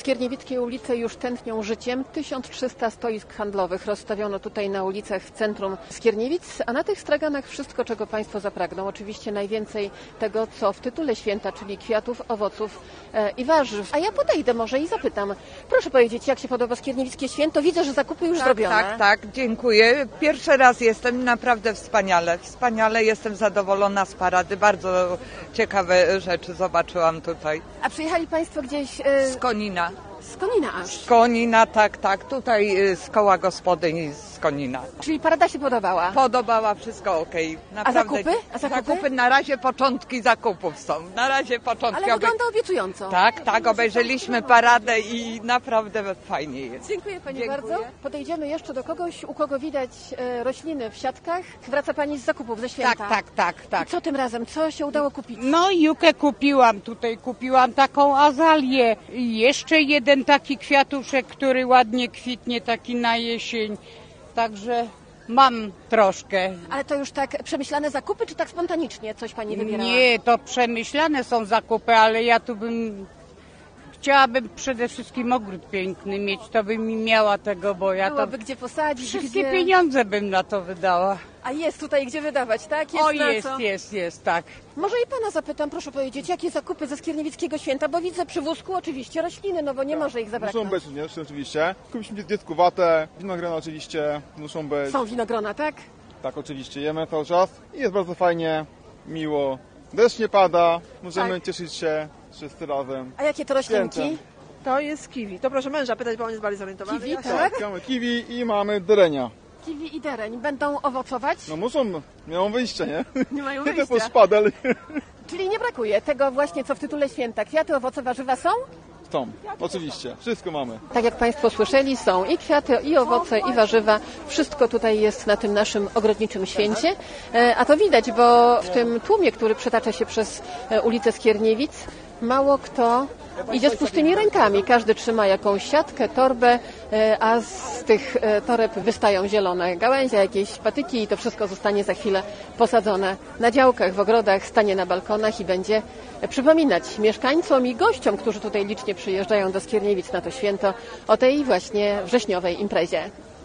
Skierniewickie ulice już tętnią życiem. 1300 stoisk handlowych rozstawiono tutaj na ulicach w centrum Skierniewic, a na tych straganach wszystko, czego Państwo zapragną. Oczywiście najwięcej tego, co w tytule święta, czyli kwiatów, owoców i warzyw. A ja podejdę może i zapytam. Proszę powiedzieć, jak się podoba Skierniewickie święto? Widzę, że zakupy już zrobione. Tak, dziękuję. Pierwszy raz jestem, naprawdę wspaniale. Wspaniale, jestem zadowolona z parady. Bardzo ciekawe rzeczy zobaczyłam tutaj. A przyjechali Państwo gdzieś... Z Konina. Z Konina aż. Z Konina, tak. Tutaj z koła gospodyń z Konina. Czyli parada się podobała? Podobała, wszystko okej. Naprawdę. A zakupy? Zakupy, na razie początki zakupów są. Na razie początki. Ale wygląda obiecująco. Tak, obejrzeliśmy paradę i naprawdę fajnie jest. Dziękuję Pani bardzo. Podejdziemy jeszcze do kogoś, u kogo widać rośliny w siatkach. Wraca Pani z zakupów ze święta. Tak. I co tym razem? Co się udało kupić? No jukę kupiłam, kupiłam taką azalię i jeszcze jeden taki kwiatuszek, który ładnie kwitnie, taki na jesień. Także mam troszkę. Ale to już tak przemyślane zakupy, czy tak spontanicznie coś Pani wybierała? Nie, to przemyślane są zakupy, ale ja tu chciałabym przede wszystkim ogród piękny mieć, to bym mi miała tego, bo ja Byłoby gdzie posadzić, wszystkie pieniądze bym na to wydała. A jest tutaj gdzie wydawać, tak? Jest, tak. Może i Pana zapytam, proszę powiedzieć, jakie zakupy ze Skierniewickiego święta, bo widzę przy wózku oczywiście rośliny, no bo nie może ich zabraknąć. Muszą być, nie? Oczywiście. Kupiliśmy dziecku watę, winogrona oczywiście muszą być. Są winogrona, tak? Tak, oczywiście. Jemy cały czas i jest bardzo fajnie, miło. Deszcz nie pada, możemy cieszyć się wszyscy razem. A jakie to roślinki? Świętem. To jest kiwi. To proszę męża pytać, bo on jest bardziej zorientowany. Kiwi, Ja się- tak? Mamy kiwi i mamy derenia. Kiwi i dereń będą owocować? No miało wyjście, nie? Nie mają Nie wyjścia. tylko szpadel. Czyli nie brakuje tego właśnie, co w tytule święta. Kwiaty, owoce, warzywa są? Są, oczywiście. Wszystko mamy. Tak jak Państwo słyszeli, są i kwiaty, i owoce, i warzywa. Wszystko tutaj jest na tym naszym ogrodniczym święcie. A to widać, bo w tym tłumie, który przetacza się przez ulicę Skierniewic, mało kto idzie z pustymi rękami. Każdy trzyma jakąś siatkę, torbę, a z tych toreb wystają zielone gałęzie, jakieś patyki i to wszystko zostanie za chwilę posadzone na działkach, w ogrodach, stanie na balkonach i będzie przypominać mieszkańcom i gościom, którzy tutaj licznie przyjeżdżają do Skierniewic na to święto, o tej właśnie wrześniowej imprezie.